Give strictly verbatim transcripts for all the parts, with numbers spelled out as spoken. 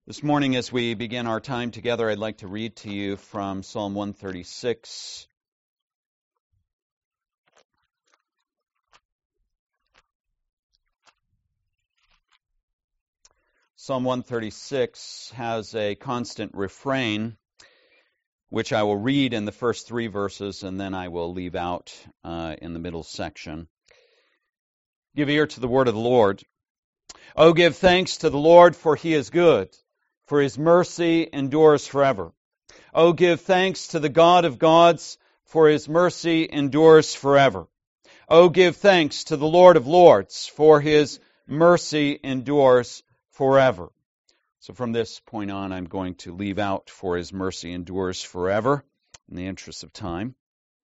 This morning, as we begin our time together, I'd like to read to you from Psalm one thirty-six. Psalm one thirty-six has a constant refrain, which I will read in the first three verses, and then I will leave out uh, in the middle section. Give ear to the word of the Lord. Oh, give thanks to the Lord, for he is good, for his mercy endures forever. Oh, give thanks to the God of gods, for his mercy endures forever. Oh, give thanks to the Lord of lords, for his mercy endures forever. So from this point on, I'm going to leave out for his mercy endures forever, in the interest of time.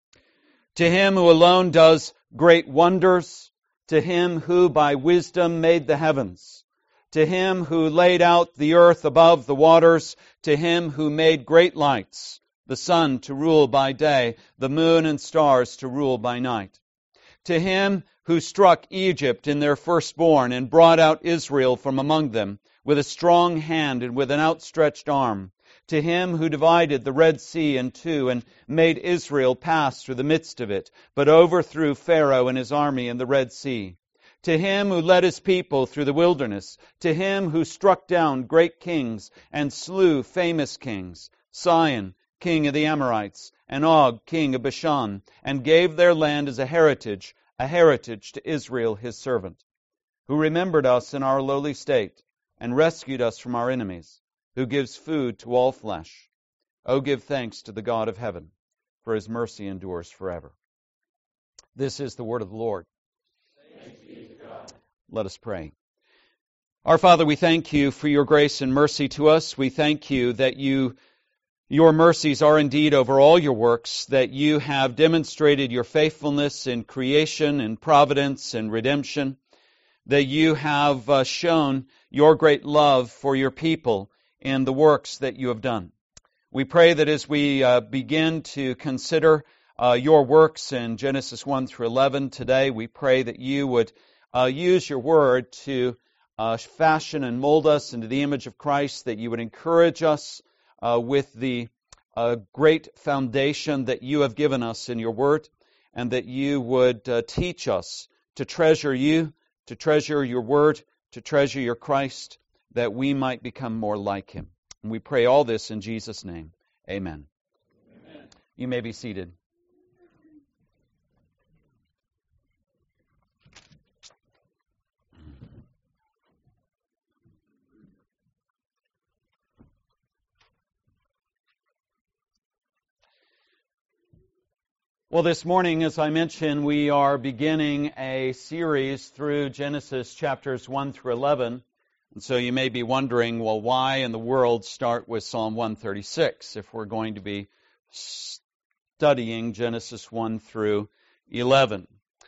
To him who alone does great wonders, to him who by wisdom made the heavens, to him who laid out the earth above the waters, to him who made great lights, the sun to rule by day, the moon and stars to rule by night. To him who struck Egypt in their firstborn and brought out Israel from among them with a strong hand and with an outstretched arm. To him who divided the Red Sea in two and made Israel pass through the midst of it, but overthrew Pharaoh and his army in the Red Sea. To him who led his people through the wilderness, to him who struck down great kings and slew famous kings, Sihon, king of the Amorites, and Og, king of Bashan, and gave their land as a heritage, a heritage to Israel his servant, who remembered us in our lowly state, and rescued us from our enemies, who gives food to all flesh. O give thanks to the God of heaven, for his mercy endures forever. This is the word of the Lord. Thanks be to God. Let us pray. Our Father, we thank you for your grace and mercy to us. We thank you that you, your mercies are indeed over all your works, that you have demonstrated your faithfulness in creation and providence and redemption, that you have uh, shown your great love for your people in the works that you have done. We pray that as we uh, begin to consider uh, your works in Genesis one through eleven today, we pray that you would uh, use your word to uh, fashion and mold us into the image of Christ, that you would encourage us uh, with the uh, great foundation that you have given us in your word, and that you would uh, teach us to treasure you, to treasure your word, to treasure your Christ, that we might become more like him. And we pray all this in Jesus' name. Amen. Amen. You may be seated. Well, this morning, as I mentioned, we are beginning a series through Genesis chapters one through eleven. And so you may be wondering, well, why in the world start with Psalm one thirty-six if we're going to be studying Genesis one through eleven?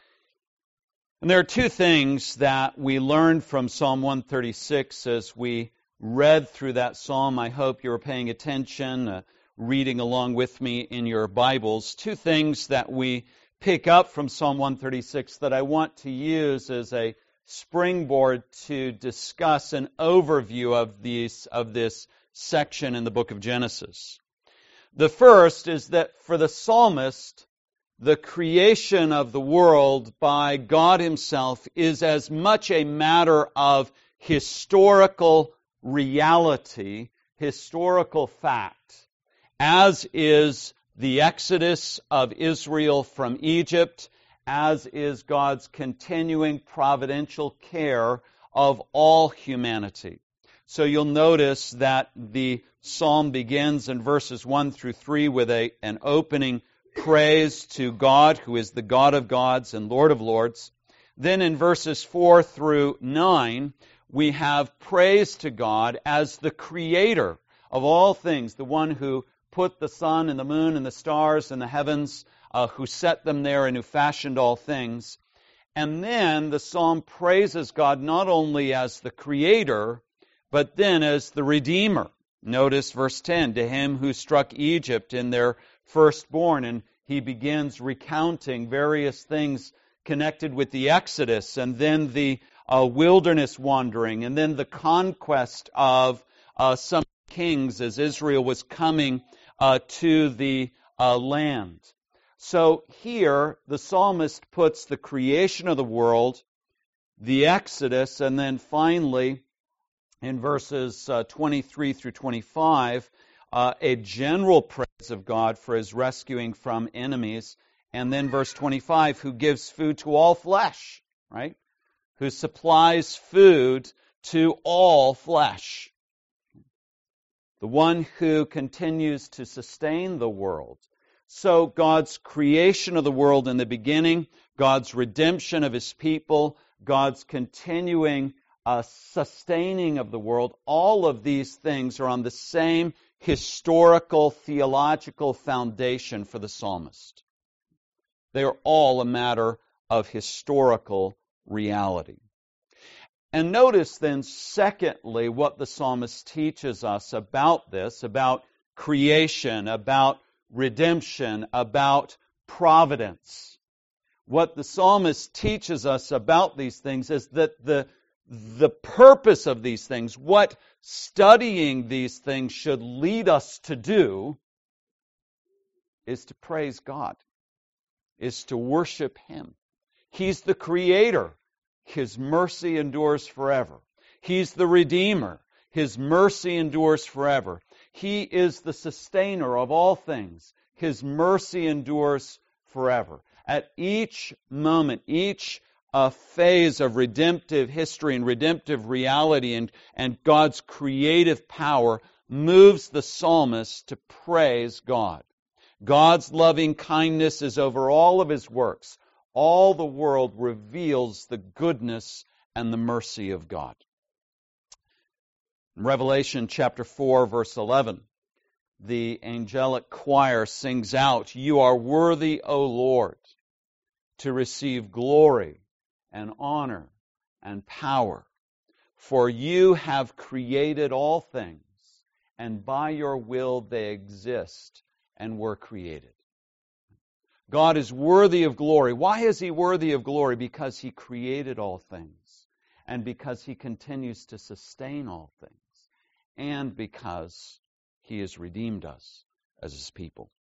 And there are two things that we learned from Psalm one thirty-six as we read through that psalm. I hope you were paying attention, uh, reading along with me in your Bibles. Two things that we pick up from Psalm one thirty-six that I want to use as a springboard to discuss an overview of these of this section in the book of Genesis. The first is that for the psalmist, the creation of the world by God himself is as much a matter of historical reality, historical fact, as is the exodus of Israel from Egypt, as is God's continuing providential care of all humanity. So you'll notice that the psalm begins in verses one through three with a, an opening praise to God, who is the God of gods and Lord of lords. Then in verses four through nine, we have praise to God as the creator of all things, the one who put the sun and the moon and the stars in the heavens, uh, who set them there and who fashioned all things. And then the psalm praises God not only as the creator, but then as the redeemer. Notice verse ten, to him who struck Egypt in their firstborn, and he begins recounting various things connected with the Exodus, and then the uh, wilderness wandering, and then the conquest of uh, some kings as Israel was coming uh, to the uh, land. So here, the psalmist puts the creation of the world, the Exodus, and then finally, in verses uh, twenty-three through twenty-five, uh, a general praise of God for his rescuing from enemies. And then verse twenty-five, who gives food to all flesh, right? Who supplies food to all flesh. The one who continues to sustain the world. So God's creation of the world in the beginning, God's redemption of his people, God's continuing uh, sustaining of the world, all of these things are on the same historical, theological foundation for the psalmist. They are all a matter of historical reality. And notice then, secondly, what the psalmist teaches us about this, about creation, about redemption, about providence. What the psalmist teaches us about these things is that the, the purpose of these things, what studying these things should lead us to do, is to praise God, is to worship him. He's the creator. His mercy endures forever. He's the Redeemer. His mercy endures forever. He is the sustainer of all things. His mercy endures forever. At each moment, each uh, phase of redemptive history and redemptive reality and, and God's creative power moves the psalmist to praise God. God's loving kindness is over all of his works. All the world reveals the goodness and the mercy of God. In Revelation chapter four, verse eleven, the angelic choir sings out, "You are worthy, O Lord, to receive glory and honor and power, for you have created all things, and by your will they exist and were created." God is worthy of glory. Why is he worthy of glory? Because he created all things, and because he continues to sustain all things, and because he has redeemed us as his people.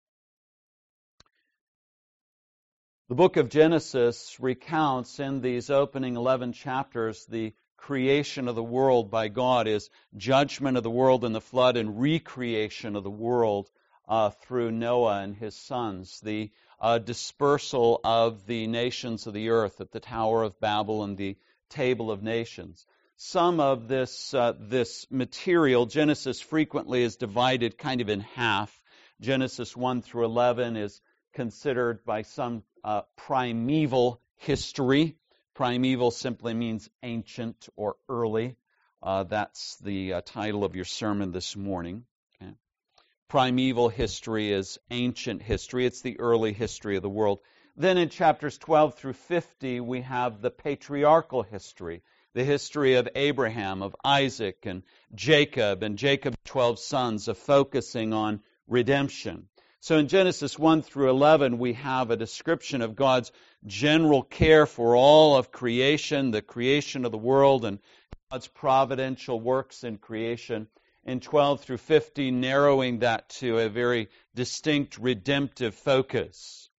The book of Genesis recounts in these opening eleven chapters the creation of the world by God, his judgment of the world in the flood, and recreation of the world uh, through Noah and his sons, the uh, dispersal of the nations of the earth at the Tower of Babel and the Table of Nations. Some of this uh, this material, Genesis frequently is divided kind of in half. Genesis one through eleven is considered by some uh, primeval history. Primeval simply means ancient or early. Uh, that's the uh, title of your sermon this morning. Okay. Primeval history is ancient history. It's the early history of the world. Then in chapters twelve through fifty, we have the patriarchal history, the history of Abraham, of Isaac, and Jacob, and Jacob's twelve sons, of focusing on redemption. So in Genesis one through eleven, we have a description of God's general care for all of creation, the creation of the world, and God's providential works in creation. In twelve through fifty, narrowing that to a very distinct redemptive focus.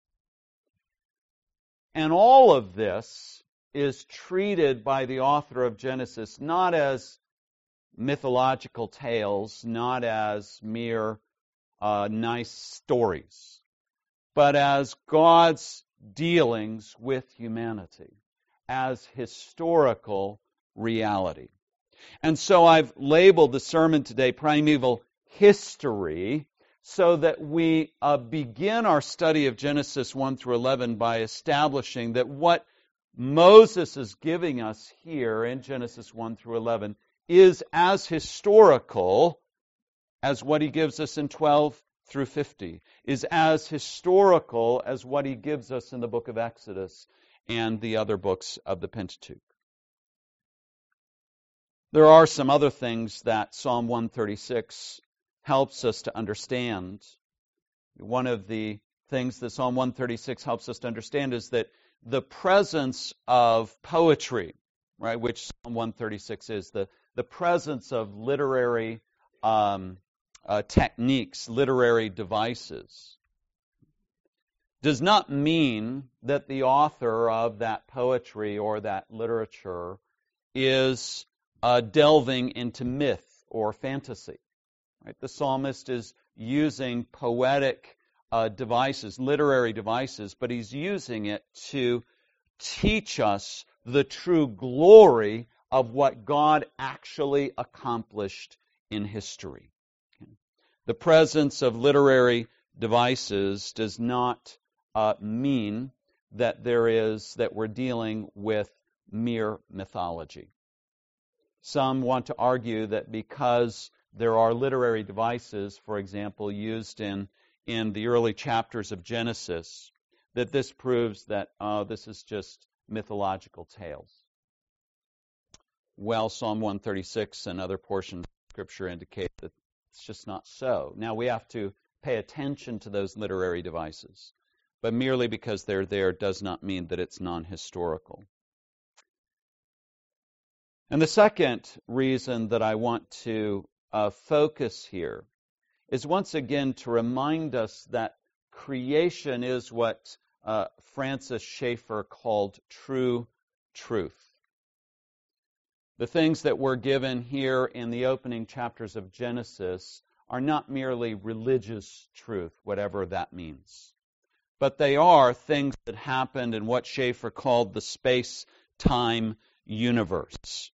And all of this is treated by the author of Genesis not as mythological tales, not as mere uh, nice stories, but as God's dealings with humanity, as historical reality. And so I've labeled the sermon today Primeval History, so that we uh, begin our study of Genesis one through eleven by establishing that what Moses is giving us here in Genesis one through eleven is as historical as what he gives us in twelve through fifty, is as historical as what he gives us in the book of Exodus and the other books of the Pentateuch. There are some other things that Psalm one thirty-six helps us to understand. One of the things that Psalm one thirty-six helps us to understand is that the presence of poetry, right, which Psalm one thirty-six is, the, the presence of literary um, uh, techniques, literary devices, does not mean that the author of that poetry or that literature is uh, delving into myth or fantasy. Right? The psalmist is using poetic uh, devices, literary devices, but he's using it to teach us the true glory of what God actually accomplished in history. The presence of literary devices does not uh, mean that there is that we're dealing with mere mythology. Some want to argue that because there are literary devices, for example, used in, in the early chapters of Genesis, that this proves that uh, this is just mythological tales. Well, Psalm one thirty-six and other portions of Scripture indicate that it's just not so. Now, we have to pay attention to those literary devices, but merely because they're there does not mean that it's non-historical. And the second reason that I want to uh, focus here is once again to remind us that creation is what uh, Francis Schaeffer called true truth. The things that we're given here in the opening chapters of Genesis are not merely religious truth, whatever that means, but they are things that happened in what Schaeffer called the space-time universe.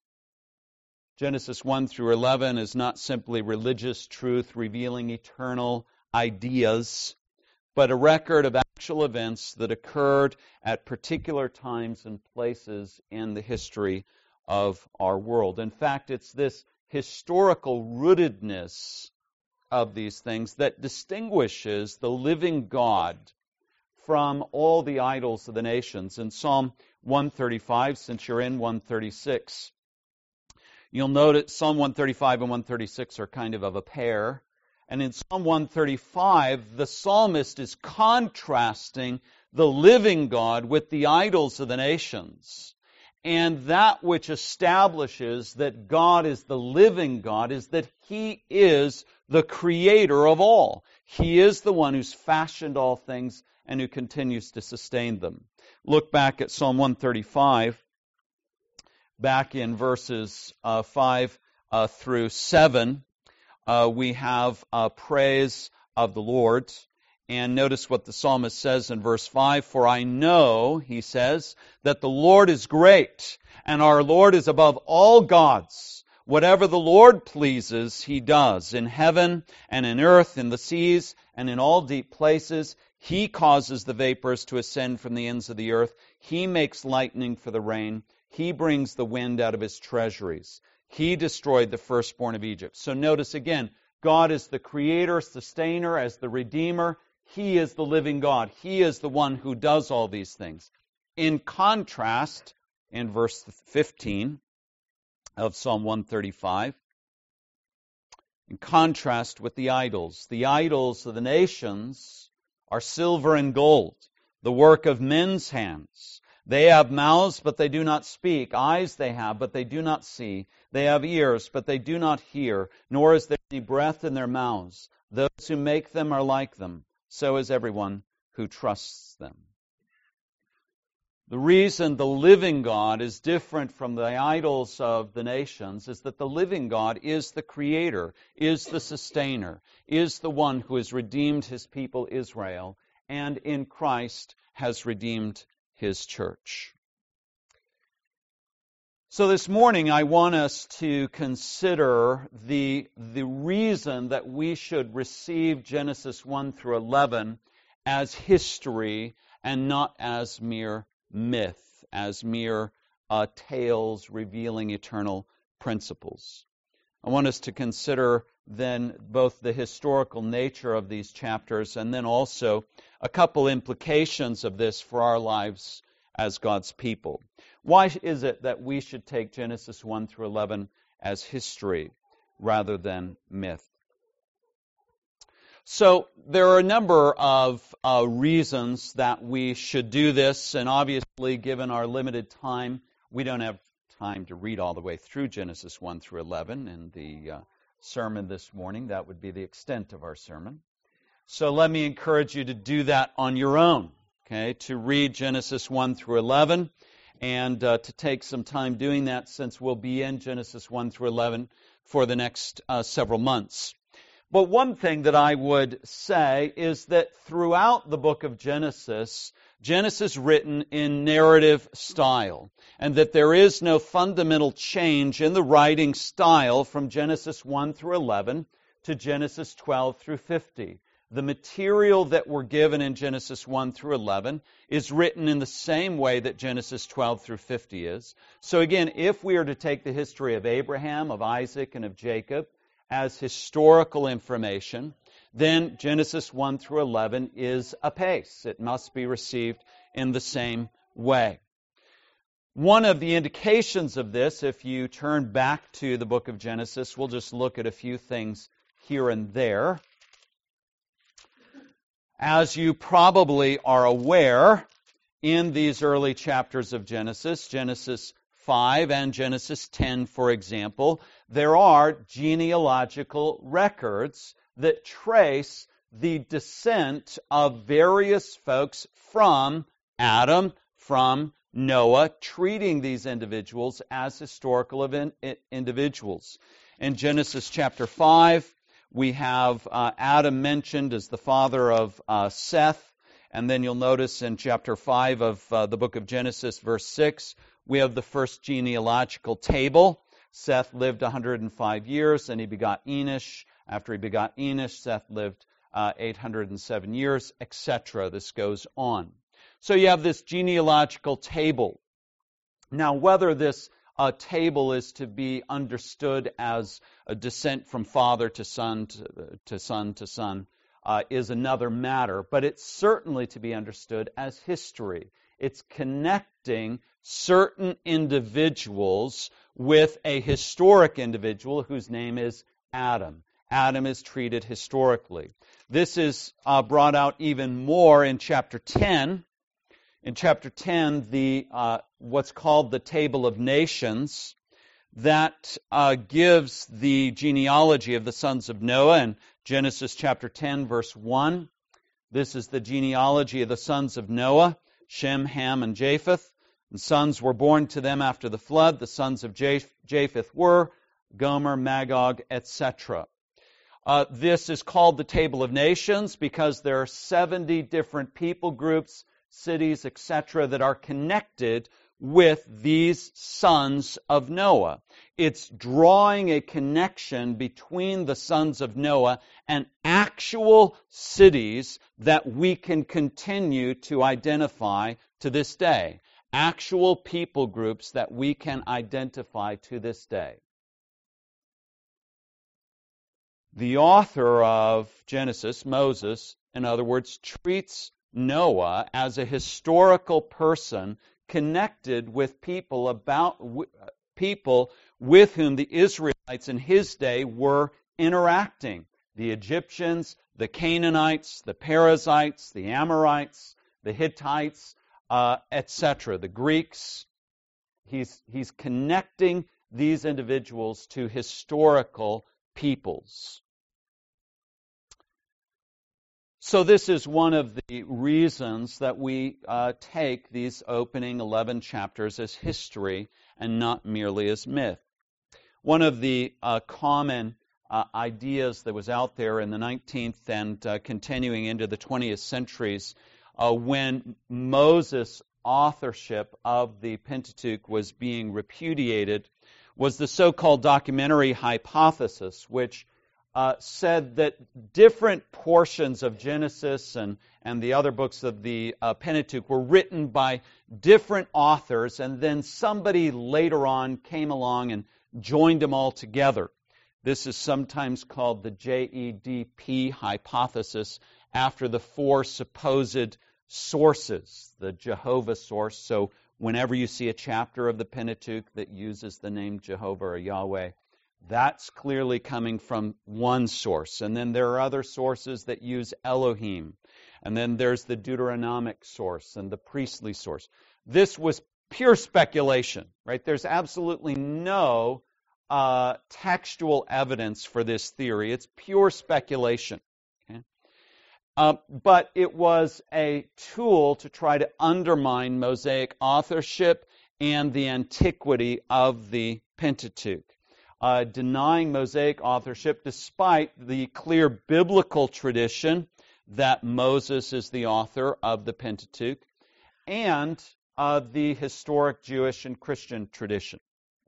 Genesis one through eleven is not simply religious truth revealing eternal ideas, but a record of actual events that occurred at particular times and places in the history of our world. In fact, it's this historical rootedness of these things that distinguishes the living God from all the idols of the nations. In Psalm one thirty-five, since you're in one thirty-six, you'll notice Psalm one thirty-five and one thirty-six are kind of of a pair. And in Psalm one thirty-five, the psalmist is contrasting the living God with the idols of the nations. And that which establishes that God is the living God is that He is the creator of all. He is the one who's fashioned all things and who continues to sustain them. Look back at Psalm one thirty-five, back in verses uh, five uh, through seven. Uh, we have uh, praise of the Lord. And notice what the psalmist says in verse five, "For I know," he says, "that the Lord is great, and our Lord is above all gods. Whatever the Lord pleases, He does. In heaven and in earth, in the seas, and in all deep places, He causes the vapors to ascend from the ends of the earth. He makes lightning for the rain. He brings the wind out of His treasuries. He destroyed the firstborn of Egypt." So notice again, God is the creator, sustainer, as the redeemer. He is the living God. He is the one who does all these things. In contrast, in verse fifteen of Psalm one thirty-five, in contrast with the idols, the idols of the nations are silver and gold, the work of men's hands. They have mouths, but they do not speak. Eyes they have, but they do not see. They have ears, but they do not hear, nor is there any breath in their mouths. Those who make them are like them. So is everyone who trusts them. The reason the living God is different from the idols of the nations is that the living God is the creator, is the sustainer, is the one who has redeemed His people Israel, and in Christ has redeemed His church. So this morning I want us to consider the, the reason that we should receive Genesis one through eleven as history and not as mere myth, as mere uh, tales revealing eternal principles. I want us to consider then both the historical nature of these chapters and then also a couple implications of this for our lives as God's people. Why is it that we should take Genesis one through eleven as history rather than myth? So there are a number of uh, reasons that we should do this, and obviously, given our limited time, we don't have time to read all the way through Genesis one through eleven in the uh, sermon this morning. That would be the extent of our sermon. So let me encourage you to do that on your own, okay, to read Genesis one through eleven, and uh, to take some time doing that, since we'll be in Genesis one through eleven for the next uh, several months. But one thing that I would say is that throughout the book of Genesis, Genesis is written in narrative style, and that there is no fundamental change in the writing style from Genesis one through eleven to Genesis twelve through fifty. The material that we're given in Genesis one through eleven is written in the same way that Genesis twelve through fifty is. So again, if we are to take the history of Abraham, of Isaac, and of Jacob as historical information, then Genesis one through eleven is apace. It must be received in the same way. One of the indications of this, if you turn back to the book of Genesis, we'll just look at a few things here and there. As you probably are aware, in these early chapters of Genesis, Genesis five and Genesis ten, for example, there are genealogical records that trace the descent of various folks from Adam, from Noah, treating these individuals as historical event, individuals. In Genesis chapter five, we have uh, Adam mentioned as the father of uh, Seth, and then you'll notice in chapter five of uh, the book of Genesis, verse six, we have the first genealogical table. Seth lived one hundred five years, and he begot Enosh. After he begot Enosh, Seth lived uh, eight hundred seven years, et cetera. This goes on. So you have this genealogical table. Now, whether this uh, table is to be understood as a descent from father to son to, to son to son uh, is another matter, but it's certainly to be understood as history. It's connecting certain individuals with a historic individual whose name is Adam. Adam is treated historically. This is uh, brought out even more in chapter ten. In chapter ten, the uh, what's called the Table of Nations, that uh, gives the genealogy of the sons of Noah. In Genesis chapter ten, verse one, this is the genealogy of the sons of Noah, Shem, Ham, and Japheth. And sons were born to them after the flood. The sons of Japheth were Gomer, Magog, et cetera. Uh, this is called the Table of Nations because there are seventy different people groups, cities, et cetera, that are connected with these sons of Noah. It's drawing a connection between the sons of Noah and actual cities that we can continue to identify to this day. Actual people groups that we can identify to this day. The author of Genesis, Moses, in other words, treats Noah as a historical person connected with people about people with whom the Israelites in his day were interacting. The Egyptians, the Canaanites, the Perizzites, the Amorites, the Hittites, uh, et cetera, the Greeks. He's, he's connecting these individuals to historical peoples. So this is one of the reasons that we uh, take these opening eleven chapters as history and not merely as myth. One of the uh, common uh, ideas that was out there in the nineteenth and uh, continuing into the twentieth centuries uh, when Moses' authorship of the Pentateuch was being repudiated was the so-called documentary hypothesis, which Uh, said that different portions of Genesis and, and the other books of the uh, Pentateuch were written by different authors, and then somebody later on came along and joined them all together. This is sometimes called the J E D P hypothesis, after the four supposed sources, the Jehovah source. So whenever you see a chapter of the Pentateuch that uses the name Jehovah or Yahweh, that's clearly coming from one source. And then there are other sources that use Elohim. And then there's the Deuteronomic source and the priestly source. This was pure speculation, right? There's absolutely no uh, textual evidence for this theory. It's pure speculation. Okay? Uh, but it was a tool to try to undermine Mosaic authorship and the antiquity of the Pentateuch, uh, denying Mosaic authorship despite the clear biblical tradition that Moses is the author of the Pentateuch and uh, the historic Jewish and Christian tradition.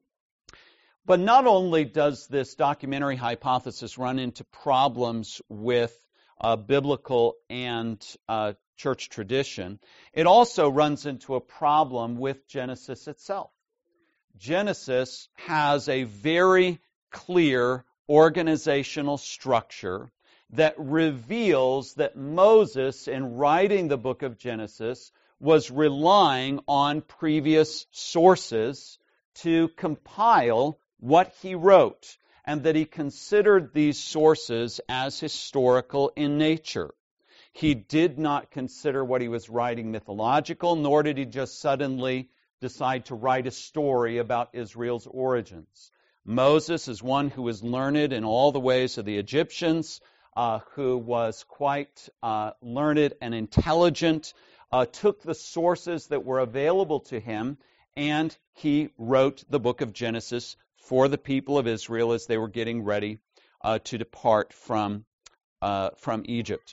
But not only does this documentary hypothesis run into problems with uh, biblical and uh, church tradition, it also runs into a problem with Genesis itself. Genesis has a very clear organizational structure that reveals that Moses, in writing the book of Genesis, was relying on previous sources to compile what he wrote, and that he considered these sources as historical in nature. He did not consider what he was writing mythological, nor did he just suddenly decide to write a story about Israel's origins. Moses is one who was learned in all the ways of the Egyptians, uh, who was quite uh, learned and intelligent, uh, took the sources that were available to him, and he wrote the book of Genesis for the people of Israel as they were getting ready uh, to depart from, uh, from Egypt.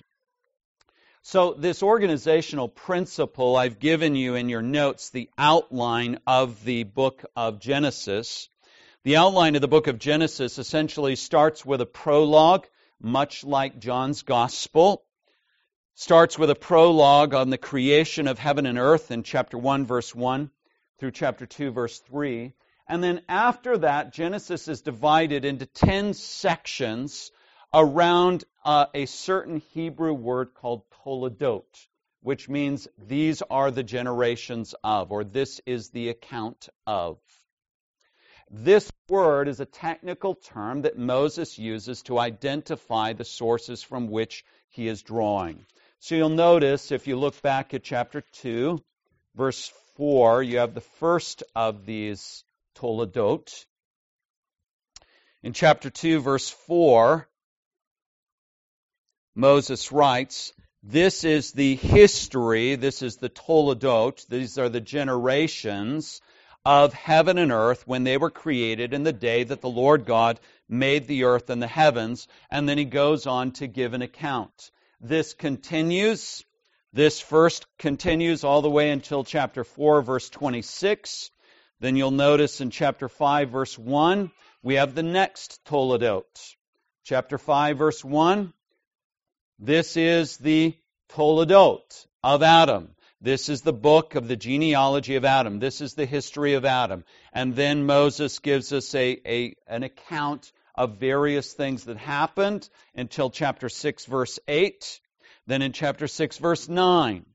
So this organizational principle, I've given you in your notes the outline of the book of Genesis. The outline of the book of Genesis essentially starts with a prologue, much like John's Gospel. Starts with a prologue on the creation of heaven and earth in chapter one, verse one, through chapter two, verse three. And then after that, Genesis is divided into ten sections around uh, a certain Hebrew word called toledot, which means these are the generations of, or this is the account of. This word is a technical term that Moses uses to identify the sources from which he is drawing. So you'll notice, if you look back at chapter two, verse four, you have the first of these toledot. In chapter two, verse four, Moses writes, this is the history, this is the toledot, these are the generations of heaven and earth when they were created in the day that the Lord God made the earth and the heavens. And then he goes on to give an account. This continues, this first continues all the way until chapter four, verse twenty-six. Then you'll notice in chapter five, verse one, we have the next toledot. Chapter five, verse one, this is the toledot of Adam. This is the book of the genealogy of Adam. This is the history of Adam. And then Moses gives us a, a an account of various things that happened until chapter six, verse eight. Then in chapter six, verse nine,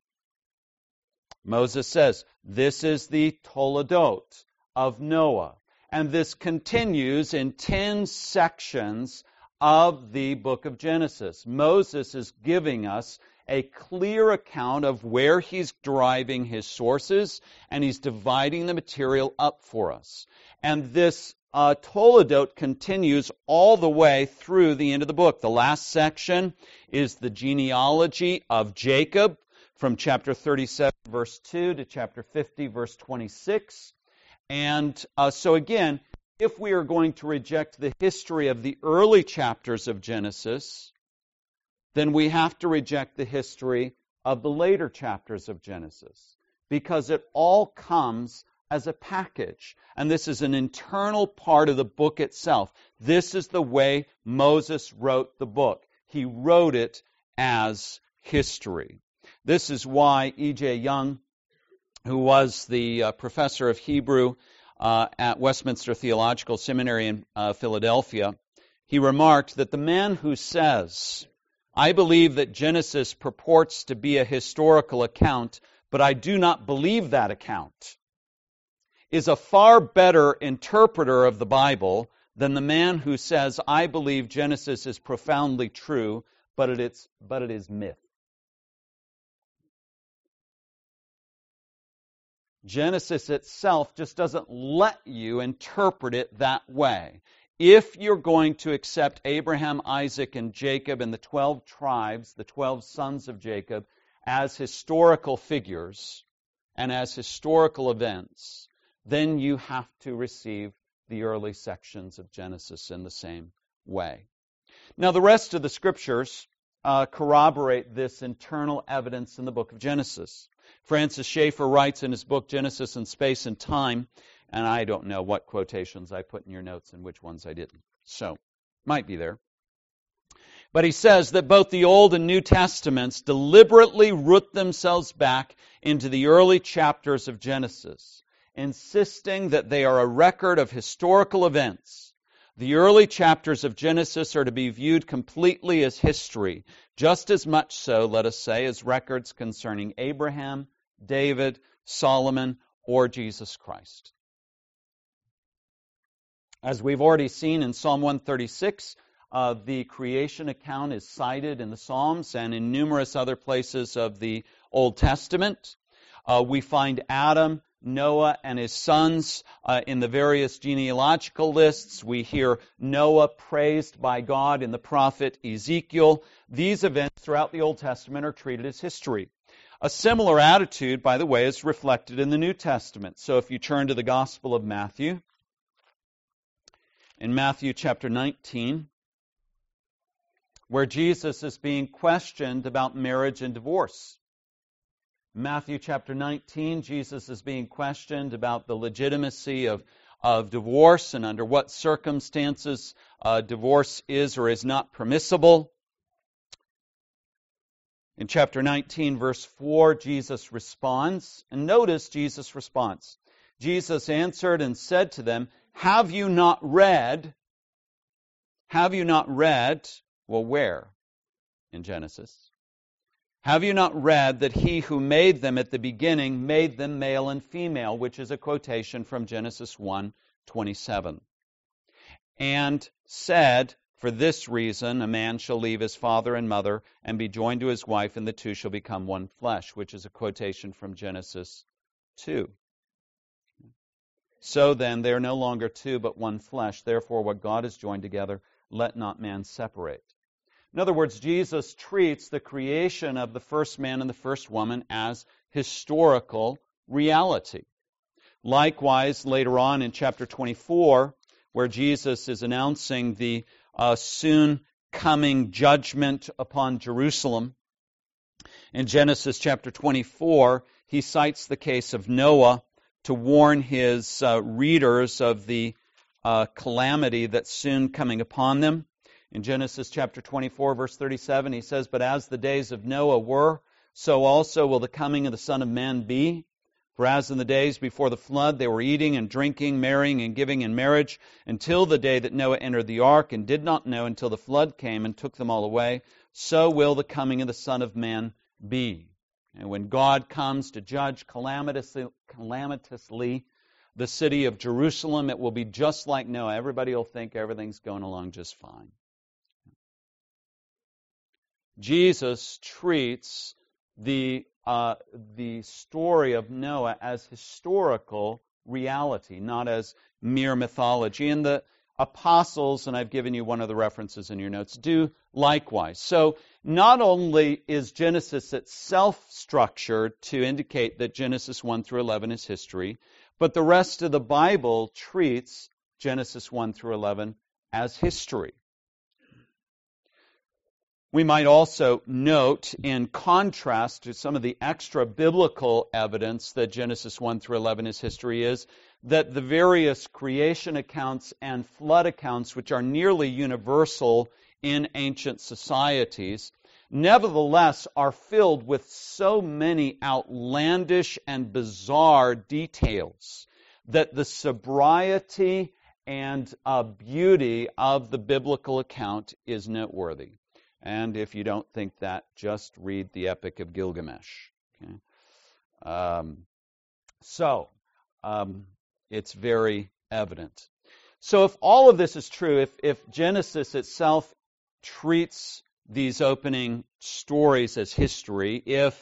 Moses says, this is the toledot of Noah. And this continues in ten sections of the book of Genesis. Moses is giving us a clear account of where he's deriving his sources, and he's dividing the material up for us. And this uh, toledot continues all the way through the end of the book. The last section is the genealogy of Jacob from chapter thirty-seven, verse two to chapter fifty, verse twenty-six. And uh, so again, if we are going to reject the history of the early chapters of Genesis, then we have to reject the history of the later chapters of Genesis, because it all comes as a package. And this is an internal part of the book itself. This is the way Moses wrote the book. He wrote it as history. This is why E J Young, who was the uh, professor of Hebrew uh, at Westminster Theological Seminary in uh, Philadelphia, he remarked that the man who says, I believe that Genesis purports to be a historical account, but I do not believe that account, is a far better interpreter of the Bible than the man who says, I believe Genesis is profoundly true, but it is, but it is myth. Genesis itself just doesn't let you interpret it that way. If you're going to accept Abraham, Isaac, and Jacob and the twelve tribes, the twelve sons of Jacob, as historical figures and as historical events, then you have to receive the early sections of Genesis in the same way. Now, the rest of the scriptures uh, corroborate this internal evidence in the book of Genesis. Francis Schaeffer writes in his book, Genesis in Space and Time, and I don't know what quotations I put in your notes and which ones I didn't. So, might be there. But he says that both the Old and New Testaments deliberately root themselves back into the early chapters of Genesis, insisting that they are a record of historical events. The early chapters of Genesis are to be viewed completely as history, just as much so, let us say, as records concerning Abraham, David, Solomon, or Jesus Christ. As we've already seen in Psalm one thirty-six, uh, the creation account is cited in the Psalms and in numerous other places of the Old Testament. Uh, we find Adam, Noah, and his sons uh, in the various genealogical lists. We hear Noah praised by God in the prophet Ezekiel. These events throughout the Old Testament are treated as history. A similar attitude, by the way, is reflected in the New Testament. So if you turn to the Gospel of Matthew, in Matthew chapter nineteen, where Jesus is being questioned about marriage and divorce. Matthew chapter nineteen, Jesus is being questioned about the legitimacy of, of divorce and under what circumstances uh, divorce is or is not permissible. In chapter nineteen, verse four, Jesus responds. And notice Jesus' response. Jesus answered and said to them, Have you not read? Have you not read? Well, where? In Genesis. Have you not read that he who made them at the beginning made them male and female, which is a quotation from Genesis one twenty-seven. And said, For this reason a man shall leave his father and mother and be joined to his wife, and the two shall become one flesh, which is a quotation from Genesis two. So then, they are no longer two, but one flesh. Therefore, what God has joined together, let not man separate. In other words, Jesus treats the creation of the first man and the first woman as historical reality. Likewise, later on in chapter twenty-four, where Jesus is announcing the uh, soon coming judgment upon Jerusalem, in Genesis chapter twenty-four, he cites the case of Noah to warn his uh, readers of the uh, calamity that's soon coming upon them. In Genesis chapter twenty-four, verse thirty-seven, he says, But as the days of Noah were, so also will the coming of the Son of Man be. For as in the days before the flood, they were eating and drinking, marrying and giving in marriage, until the day that Noah entered the ark, and did not know until the flood came and took them all away, so will the coming of the Son of Man be. And when God comes to judge calamitously, calamitously the city of Jerusalem, it will be just like Noah. Everybody will think everything's going along just fine. Jesus treats the uh, the story of Noah as historical reality, not as mere mythology. And the apostles, and I've given you one of the references in your notes, do likewise. So not only is Genesis itself structured to indicate that Genesis one through eleven is history, but the rest of the Bible treats Genesis one through eleven as history. We might also note, in contrast to some of the extra biblical evidence that Genesis one through eleven is history, is that the various creation accounts and flood accounts, which are nearly universal in ancient societies, nevertheless are filled with so many outlandish and bizarre details that the sobriety and uh, beauty of the biblical account is noteworthy. And if you don't think that, just read the Epic of Gilgamesh. Okay? Um, so, um, it's very evident. So if all of this is true, if, if Genesis itself treats these opening stories as history, if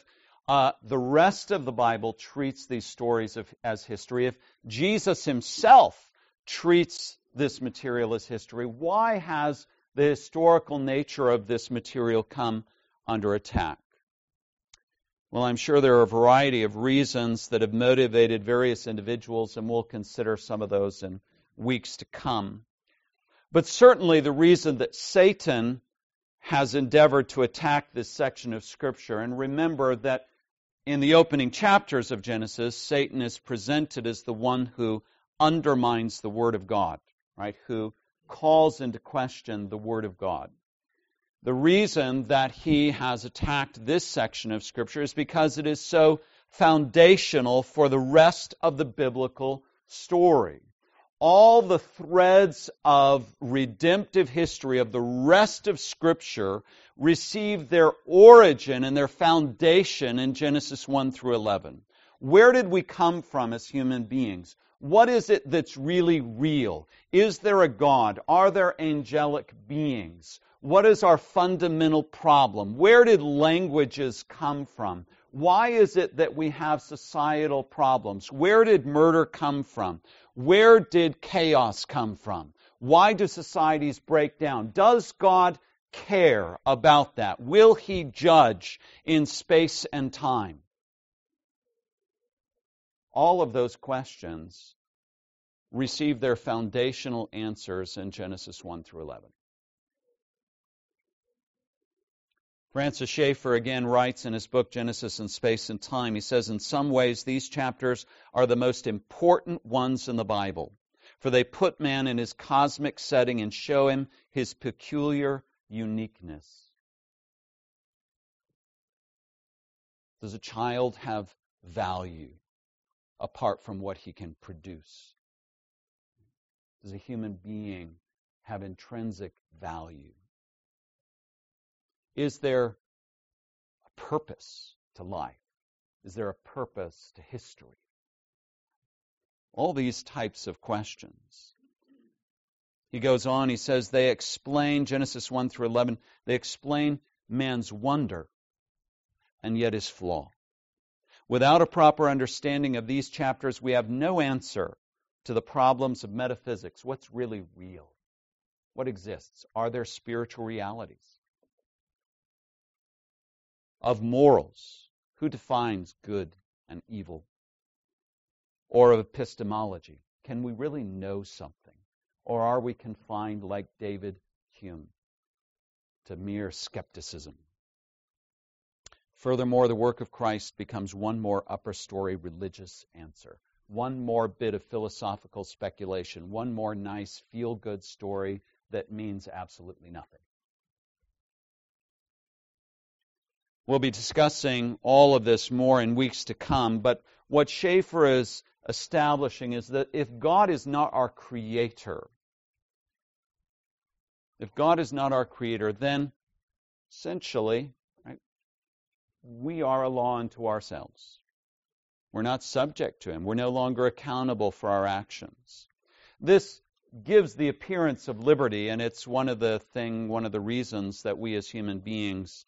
uh, the rest of the Bible treats these stories of, as history, if Jesus himself treats this material as history, why has the historical nature of this material come under attack? Well, I'm sure there are a variety of reasons that have motivated various individuals, and we'll consider some of those in weeks to come. But certainly the reason that Satan has endeavored to attack this section of Scripture, and remember that in the opening chapters of Genesis, Satan is presented as the one who undermines the Word of God, right? Who calls into question the Word of God. The reason that he has attacked this section of Scripture is because it is so foundational for the rest of the biblical story. All the threads of redemptive history of the rest of Scripture receive their origin and their foundation in Genesis one through eleven. Where did we come from as human beings? What is it that's really real? Is there a God? Are there angelic beings? What is our fundamental problem? Where did languages come from? Why is it that we have societal problems? Where did murder come from? Where did chaos come from? Why do societies break down? Does God care about that? Will He judge in space and time? All of those questions receive their foundational answers in Genesis one through eleven. Francis Schaeffer again writes in his book Genesis in Space and Time, he says, in some ways these chapters are the most important ones in the Bible, for they put man in his cosmic setting and show him his peculiar uniqueness. Does a child have value apart from what he can produce? Does a human being have intrinsic value? Is there a purpose to life? Is there a purpose to history? All these types of questions. He goes on, he says, they explain, Genesis one through eleven, they explain man's wonder and yet his flaw. Without a proper understanding of these chapters, we have no answer to the problems of metaphysics. What's really real? What exists? Are there spiritual realities? Of morals, who defines good and evil? Or of epistemology, can we really know something? Or are we confined, like David Hume, to mere skepticism? Furthermore, the work of Christ becomes one more upper story religious answer, one more bit of philosophical speculation, one more nice feel-good story that means absolutely nothing. We'll be discussing all of this more in weeks to come, but what Schaeffer is establishing is that if God is not our creator, if God is not our creator, then essentially, right, we are a law unto ourselves. We're not subject to Him. We're no longer accountable for our actions. This gives the appearance of liberty, and it's one of the thing, one of the reasons that we as human beings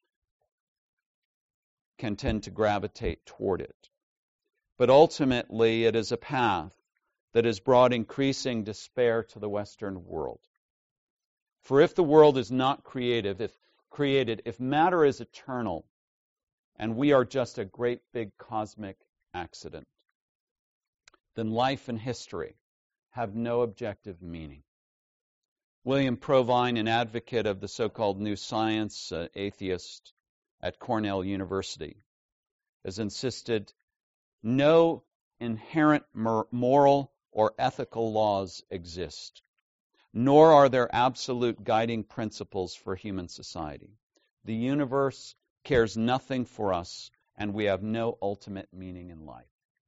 can tend to gravitate toward it. But ultimately, it is a path that has brought increasing despair to the Western world. For if the world is not creative, if created, if matter is eternal, and we are just a great big cosmic accident, then life and history have no objective meaning. William Provine, an advocate of the so-called new science, uh, atheist at Cornell University, has insisted no inherent moral or ethical laws exist, nor are there absolute guiding principles for human society. The universe cares nothing for us, and we have no ultimate meaning in life.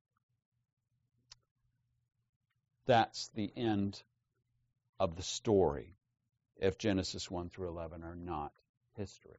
That's the end of the story if Genesis one through eleven are not history.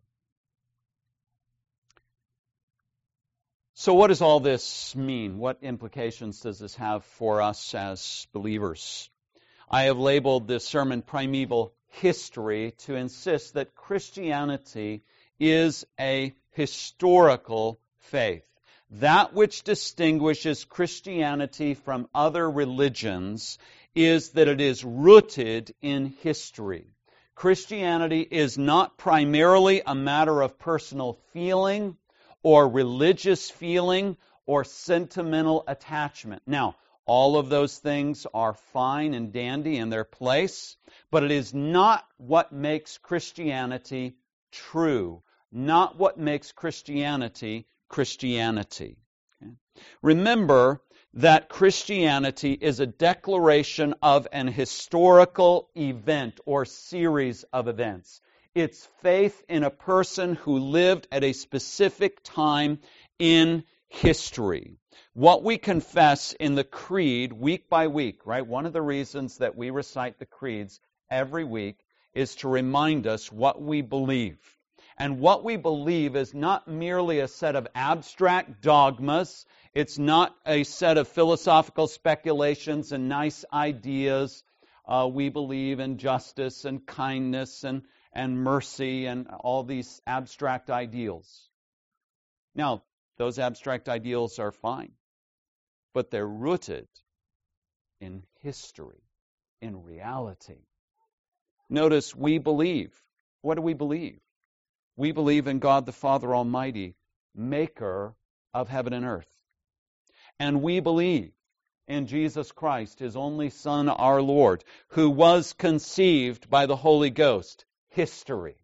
So what does all this mean? What implications does this have for us as believers? I have labeled this sermon Primeval History to insist that Christianity is a historical faith. that which distinguishes Christianity from other religions is that it is rooted in history. Christianity is not primarily a matter of personal feeling or religious feeling or sentimental attachment. Now, all of those things are fine and dandy in their place, but it is not what makes Christianity true, not what makes Christianity Christianity. Okay? Remember that Christianity is a declaration of an historical event or series of events. It's faith in a person who lived at a specific time in history. What we confess in the creed week by week, right? One of the reasons that we recite the creeds every week is to remind us what we believe. And what we believe is not merely a set of abstract dogmas. It's not a set of philosophical speculations and nice ideas. Uh, we believe in justice and kindness and, and mercy and all these abstract ideals. Now, those abstract ideals are fine, but they're rooted in history, in reality. Notice, we believe. What do we believe? We believe in God the Father Almighty, maker of heaven and earth. And we believe in Jesus Christ, His only Son, our Lord, who was conceived by the Holy Ghost, history.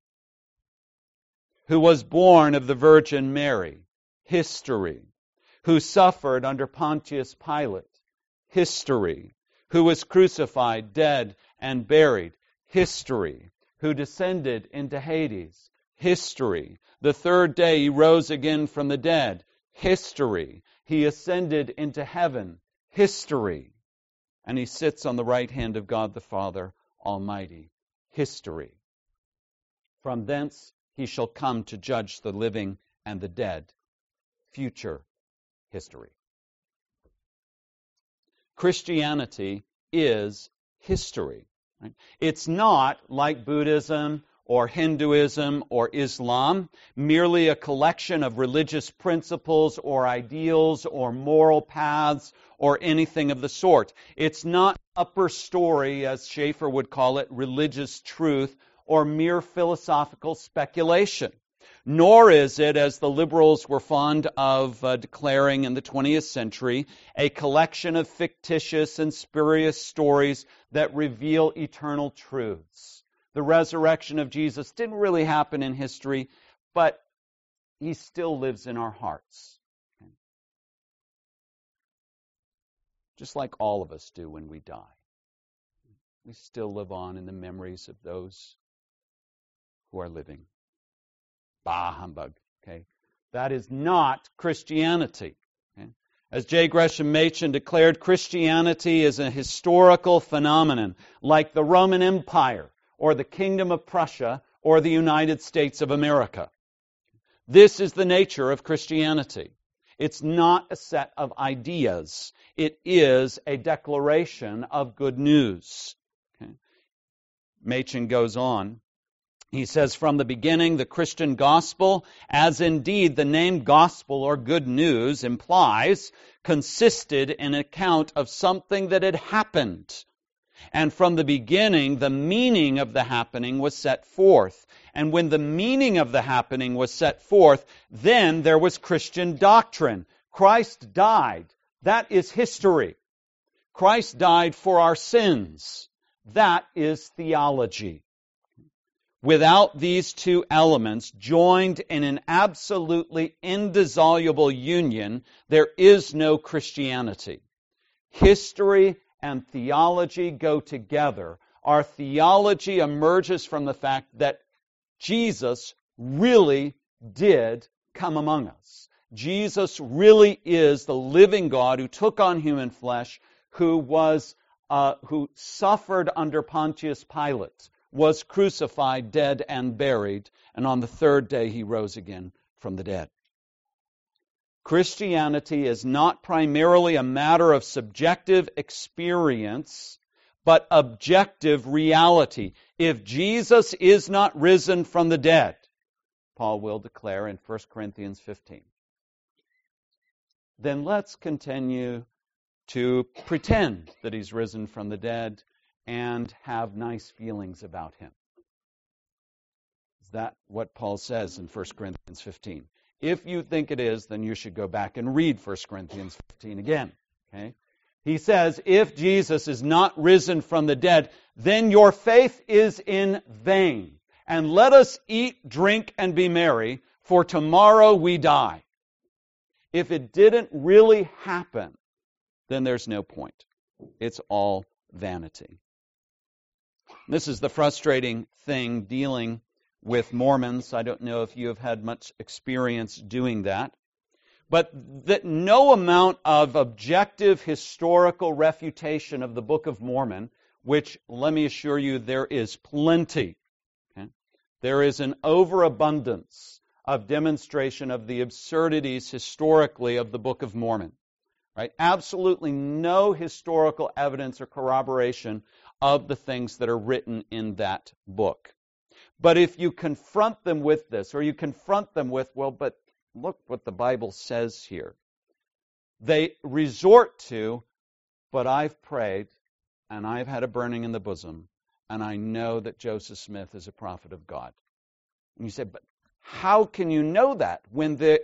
Who was born of the Virgin Mary, history. Who suffered under Pontius Pilate, history. Who was crucified, dead, and buried, history. Who descended into Hades, history. The third day He rose again from the dead, history. He ascended into heaven, history. And He sits on the right hand of God the Father Almighty, history. From thence He shall come to judge the living and the dead, future history. Christianity is history. Right? It's not, like Buddhism or Hinduism or Islam, merely a collection of religious principles or ideals or moral paths or anything of the sort. It's not upper story, as Schaeffer would call it, religious truth or mere philosophical speculation. Nor is it, as the liberals were fond of uh, declaring in the twentieth century, a collection of fictitious and spurious stories that reveal eternal truths. The resurrection of Jesus didn't really happen in history, but He still lives in our hearts. Okay? Just like all of us do when we die. We still live on in the memories of those who are living. Bah, humbug. Okay? That is not Christianity. Okay? As J. Gresham Machen declared, Christianity is a historical phenomenon, like the Roman Empire, or the Kingdom of Prussia, or the United States of America. This is the nature of Christianity. It's not a set of ideas. It is a declaration of good news. Okay? Machen goes on. He says, from the beginning, the Christian gospel, as indeed the name gospel or good news implies, consisted in an account of something that had happened. And from the beginning, the meaning of the happening was set forth. And when the meaning of the happening was set forth, then there was Christian doctrine. Christ died. That is history. Christ died for our sins. That is theology. Without these two elements joined in an absolutely indissoluble union, there is no Christianity. History and theology go together. Our theology emerges from the fact that Jesus really did come among us. Jesus really is the living God who took on human flesh, who was uh, who suffered under Pontius Pilate, was crucified, dead, and buried, and on the third day He rose again from the dead. Christianity is not primarily a matter of subjective experience, but objective reality. If Jesus is not risen from the dead, Paul will declare in First Corinthians fifteen, then let's continue to pretend that he's risen from the dead and have nice feelings about him. Is that what Paul says in First Corinthians fifteen? If you think it is, then you should go back and read First Corinthians fifteen again. Okay? He says, if Jesus is not risen from the dead, then your faith is in vain. And let us eat, drink, and be merry, for tomorrow we die. If it didn't really happen, then there's no point. It's all vanity. This is the frustrating thing dealing with Mormons. I don't know if you have had much experience doing that. But that no amount of objective historical refutation of the Book of Mormon, which, let me assure you, there is plenty. Okay? There is an overabundance of demonstration of the absurdities historically of the Book of Mormon. Right? Absolutely no historical evidence or corroboration of the things that are written in that book. But if you confront them with this, or you confront them with, well, but look what the Bible says here. They resort to, but I've prayed, and I've had a burning in the bosom, and I know that Joseph Smith is a prophet of God. And you say, but how can you know that when the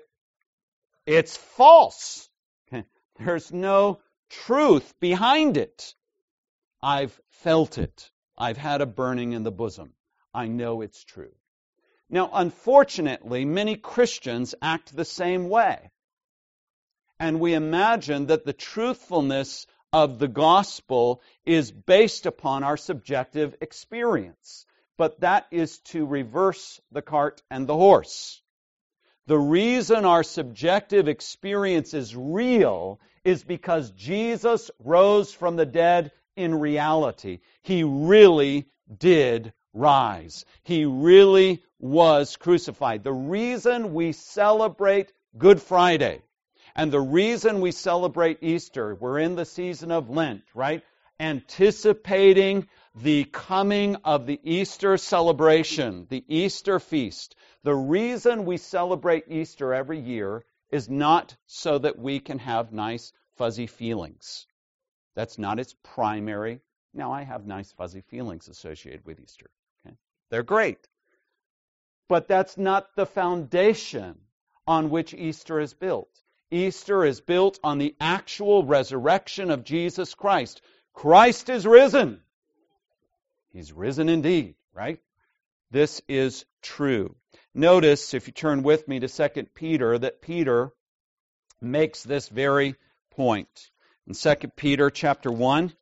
it's false? There's no truth behind it. I've felt it. I've had a burning in the bosom. I know it's true. Now, unfortunately, many Christians act the same way. And we imagine that the truthfulness of the gospel is based upon our subjective experience. But that is to reverse the cart and the horse. The reason our subjective experience is real is because Jesus rose from the dead in reality. He really did rise. He really was crucified. The reason we celebrate Good Friday and the reason we celebrate Easter, we're in the season of Lent, right? Anticipating the coming of the Easter celebration, the Easter feast. The reason we celebrate Easter every year is not so that we can have nice, fuzzy feelings. That's not its primary. Now, I have nice, fuzzy feelings associated with Easter. Okay? They're great. But that's not the foundation on which Easter is built. Easter is built on the actual resurrection of Jesus Christ. Christ is risen. He's risen indeed, right? This is true. Notice, if you turn with me to Second Peter, that Peter makes this very point. In Second Peter chapter one,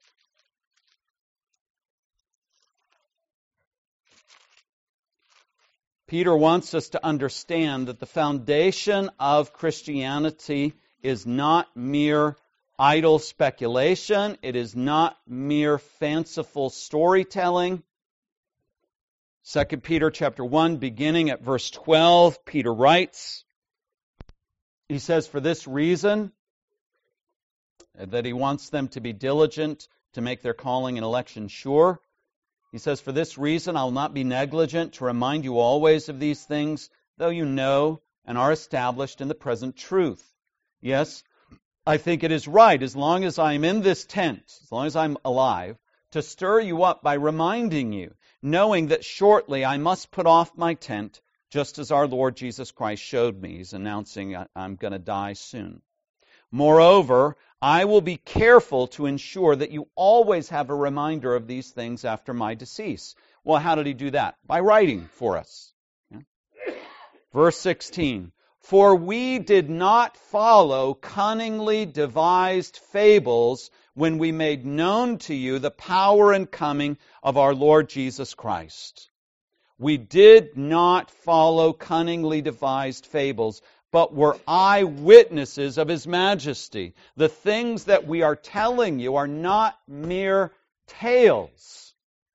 Peter wants us to understand that the foundation of Christianity is not mere idle speculation. It is not mere fanciful storytelling. Second Peter chapter one, beginning at verse twelve, Peter writes, he says, for this reason, that he wants them to be diligent to make their calling and election sure. He says, for this reason, I will not be negligent to remind you always of these things, though you know and are established in the present truth. Yes, I think it is right, as long as I am in this tent, as long as I'm alive, to stir you up by reminding you, knowing that shortly I must put off my tent, just as our Lord Jesus Christ showed me. He's announcing I'm going to die soon. Moreover, I will be careful to ensure that you always have a reminder of these things after my decease. Well, how did he do that? By writing for us. Yeah. Verse sixteen. For we did not follow cunningly devised fables when we made known to you the power and coming of our Lord Jesus Christ. We did not follow cunningly devised fables, but were eyewitnesses of His majesty. The things that we are telling you are not mere tales.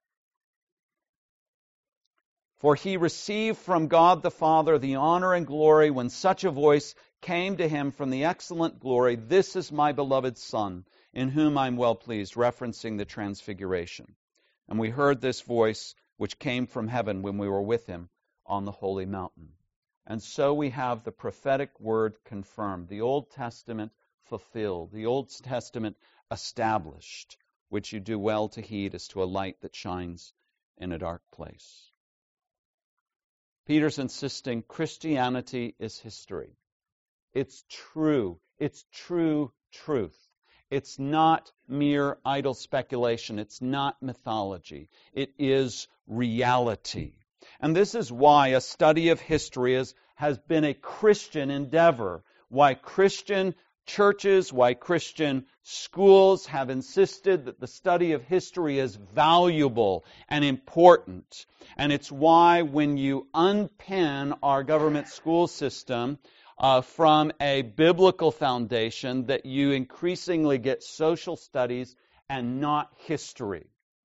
For He received from God the Father the honor and glory when such a voice came to Him from the excellent glory, "This is my beloved Son, in whom I am well pleased," referencing the Transfiguration. And we heard this voice which came from heaven when we were with Him on the holy mountain. And so we have the prophetic word confirmed. The Old Testament fulfilled, the Old Testament established, which you do well to heed as to a light that shines in a dark place. Peter's insisting Christianity is history. It's true. It's true truth. It's not mere idle speculation. It's not mythology. It is reality. And this is why a study of history is, has been a Christian endeavor, why Christian churches, why Christian schools have insisted that the study of history is valuable and important. And it's why when you unpin our government school system uh, from a biblical foundation, that you increasingly get social studies and not history.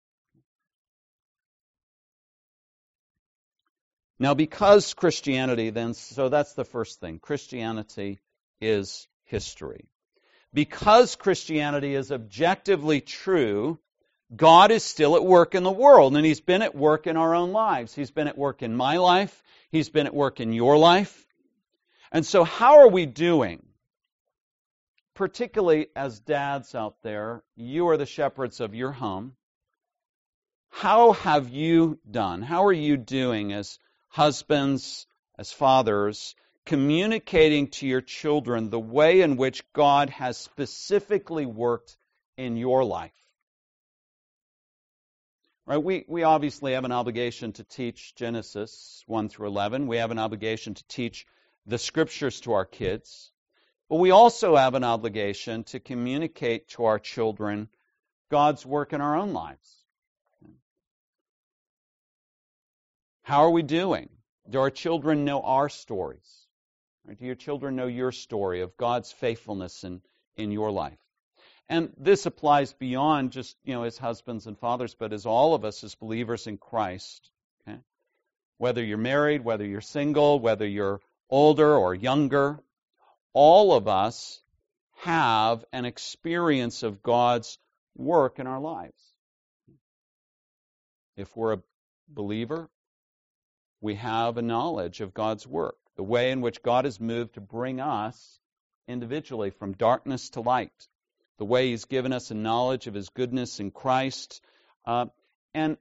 Now, because Christianity, then, so that's the first thing. Christianity is history. Because Christianity is objectively true, God is still at work in the world, and He's been at work in our own lives. He's been at work in my life. He's been at work in your life. And so how are we doing? Particularly as dads out there, you are the shepherds of your home. How have you done? How are you doing as husbands, as fathers, communicating to your children the way in which God has specifically worked in your life? Right? We, we obviously have an obligation to teach Genesis one through eleven. We have an obligation to teach the Scriptures to our kids. But we also have an obligation to communicate to our children God's work in our own lives. How are we doing? Do our children know our stories? Or do your children know your story of God's faithfulness in, in your life? And this applies beyond just, you know, as husbands and fathers, but as all of us as believers in Christ. Okay? Whether you're married, whether you're single, whether you're older or younger, all of us have an experience of God's work in our lives. If we're a believer, we have a knowledge of God's work, the way in which God has moved to bring us individually from darkness to light, the way He's given us a knowledge of His goodness in Christ. Uh, and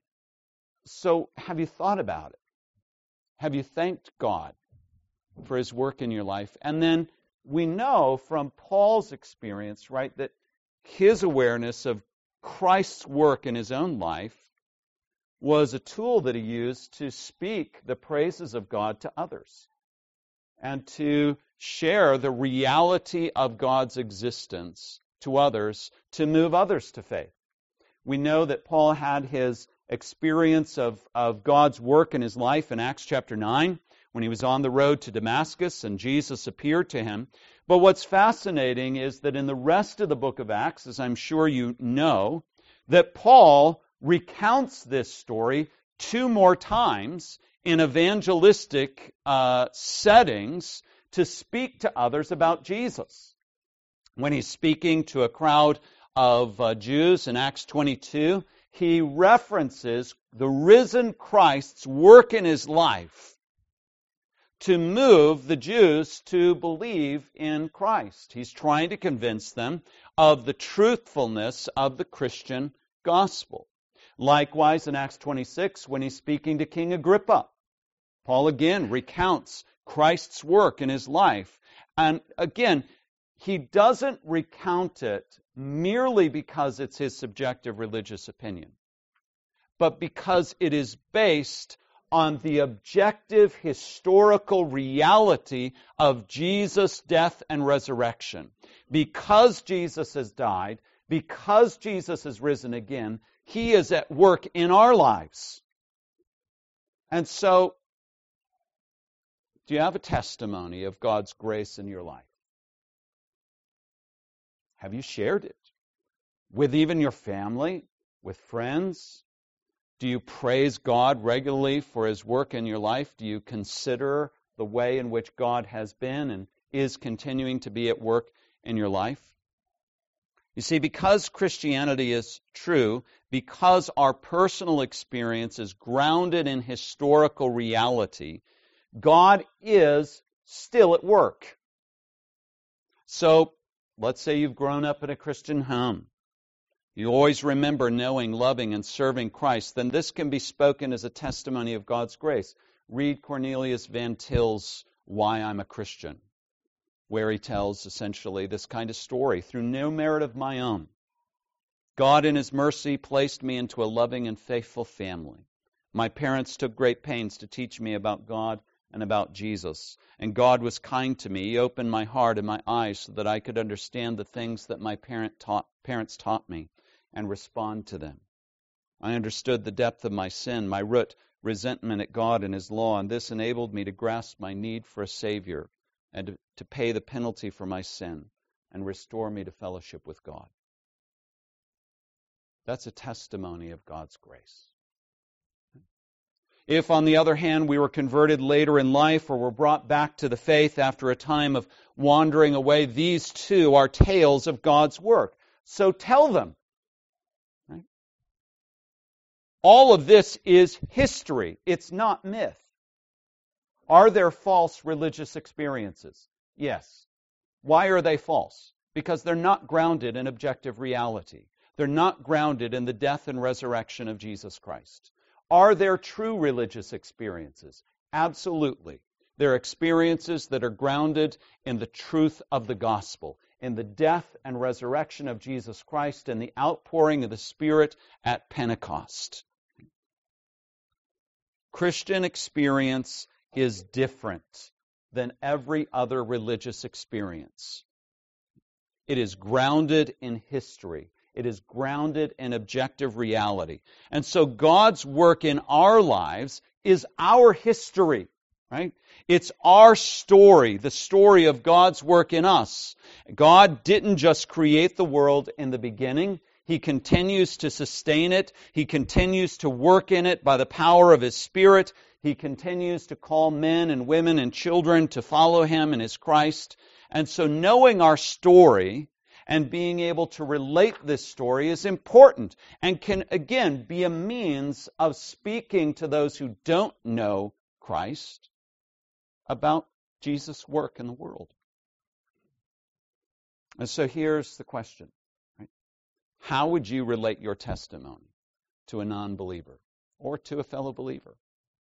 so have you thought about it? Have you thanked God for His work in your life? And then we know from Paul's experience, right, that his awareness of Christ's work in his own life was a tool that he used to speak the praises of God to others and to share the reality of God's existence to others, to move others to faith. We know that Paul had his experience of, of God's work in his life in Acts chapter nine, when he was on the road to Damascus and Jesus appeared to him. But what's fascinating is that in the rest of the book of Acts, as I'm sure you know, that Paul recounts this story two more times in evangelistic uh, settings to speak to others about Jesus. When he's speaking to a crowd of uh, Jews in Acts twenty-two, he references the risen Christ's work in his life to move the Jews to believe in Christ. He's trying to convince them of the truthfulness of the Christian gospel. Likewise, in Acts twenty-six, when he's speaking to King Agrippa, Paul again recounts Christ's work in his life. And again, he doesn't recount it merely because it's his subjective religious opinion, but because it is based on the objective historical reality of Jesus' death and resurrection. Because Jesus has died, because Jesus has risen again, He is at work in our lives. And so, do you have a testimony of God's grace in your life? Have you shared it with even your family, with friends? Do you praise God regularly for His work in your life? Do you consider the way in which God has been and is continuing to be at work in your life? You see, because Christianity is true, because our personal experience is grounded in historical reality, God is still at work. So, let's say you've grown up in a Christian home, you always remember knowing, loving, and serving Christ, then this can be spoken as a testimony of God's grace. Read Cornelius Van Til's Why I'm a Christian, where he tells essentially this kind of story. Through no merit of my own, God in His mercy placed me into a loving and faithful family. My parents took great pains to teach me about God and about Jesus. And God was kind to me. He opened my heart and my eyes so that I could understand the things that my parent taught, parents taught me and respond to them. I understood the depth of my sin, my root resentment at God and His law, and this enabled me to grasp my need for a Savior and to, to pay the penalty for my sin and restore me to fellowship with God. That's a testimony of God's grace. If, on the other hand, we were converted later in life or were brought back to the faith after a time of wandering away, these too are tales of God's work. So tell them. Right? All of this is history. It's not myth. Are there false religious experiences? Yes. Why are they false? Because they're not grounded in objective reality. They're not grounded in the death and resurrection of Jesus Christ. Are there true religious experiences? Absolutely. There are experiences that are grounded in the truth of the gospel, in the death and resurrection of Jesus Christ and the outpouring of the Spirit at Pentecost. Christian experience is different than every other religious experience. It is grounded in history. It is grounded in objective reality. And so God's work in our lives is our history, right? It's our story, the story of God's work in us. God didn't just create the world in the beginning. He continues to sustain it. He continues to work in it by the power of His Spirit. He continues to call men and women and children to follow Him and His Christ. And so knowing our story and being able to relate this story is important and can, again, be a means of speaking to those who don't know Christ about Jesus' work in the world. And so here's the question. Right? How would you relate your testimony to a non-believer or to a fellow believer?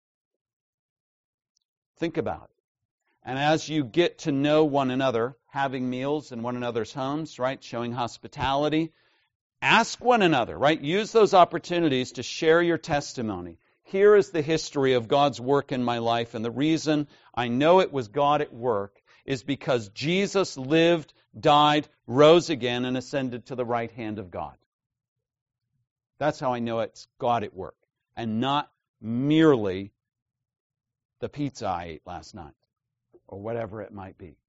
Think about it. And as you get to know one another, having meals in one another's homes, right, showing hospitality, ask one another, right, use those opportunities to share your testimony. Here is the history of God's work in my life, and the reason I know it was God at work is because Jesus lived, died, rose again, and ascended to the right hand of God. That's how I know it's God at work, and not merely the pizza I ate last night, or whatever it might be.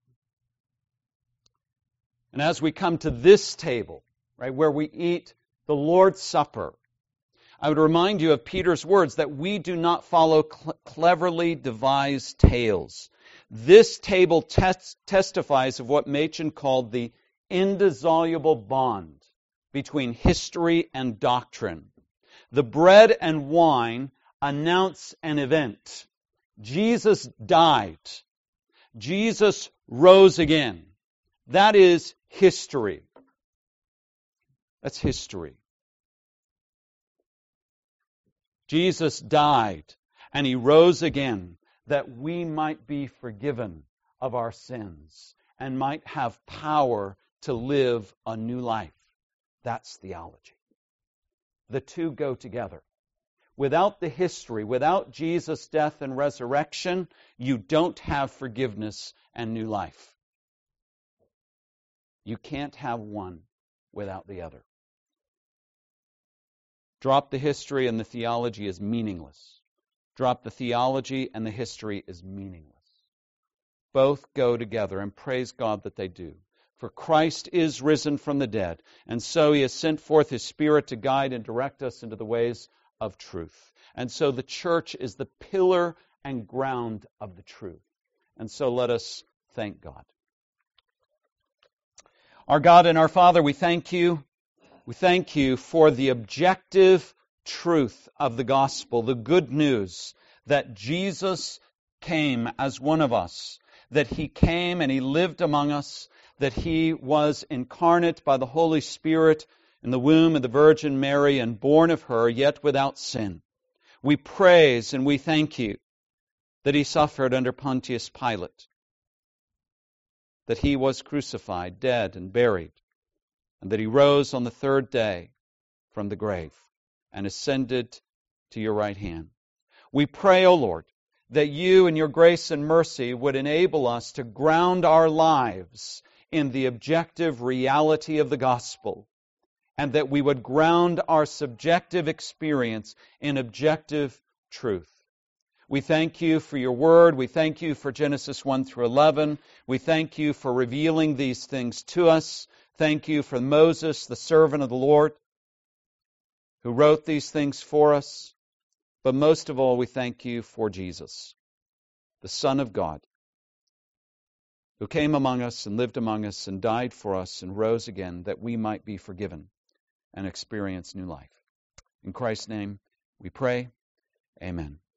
And as we come to this table, right, where we eat the Lord's Supper, I would remind you of Peter's words that we do not follow cl- cleverly devised tales. This table tes- testifies of what Machen called the indissoluble bond between history and doctrine. The bread and wine announce an event. Jesus died. Jesus rose again. That is history. That's history. Jesus died and He rose again that we might be forgiven of our sins and might have power to live a new life. That's theology. The two go together. Without the history, without Jesus' death and resurrection, you don't have forgiveness and new life. You can't have one without the other. Drop the history and the theology is meaningless. Drop the theology and the history is meaningless. Both go together, and praise God that they do. For Christ is risen from the dead, and so He has sent forth His Spirit to guide and direct us into the ways of truth. And so the church is the pillar and ground of the truth. And so let us thank God. Our God and our Father, we thank You. We thank You for the objective truth of the gospel, the good news that Jesus came as one of us, that He came and He lived among us, that he was incarnate by the Holy Spirit in the womb of the Virgin Mary and born of her, yet without sin. We praise and we thank you that he suffered under Pontius Pilate, that he was crucified, dead, and buried, and that he rose on the third day from the grave and ascended to your right hand. We pray, O Lord, that you in your grace and mercy would enable us to ground our lives in the objective reality of the gospel, and that we would ground our subjective experience in objective truth. We thank you for your word. We thank you for Genesis one through eleven. We thank you for revealing these things to us. Thank you for Moses, the servant of the Lord, who wrote these things for us. But most of all, we thank you for Jesus, the Son of God, who came among us and lived among us and died for us and rose again that we might be forgiven and experience new life. In Christ's name we pray. Amen.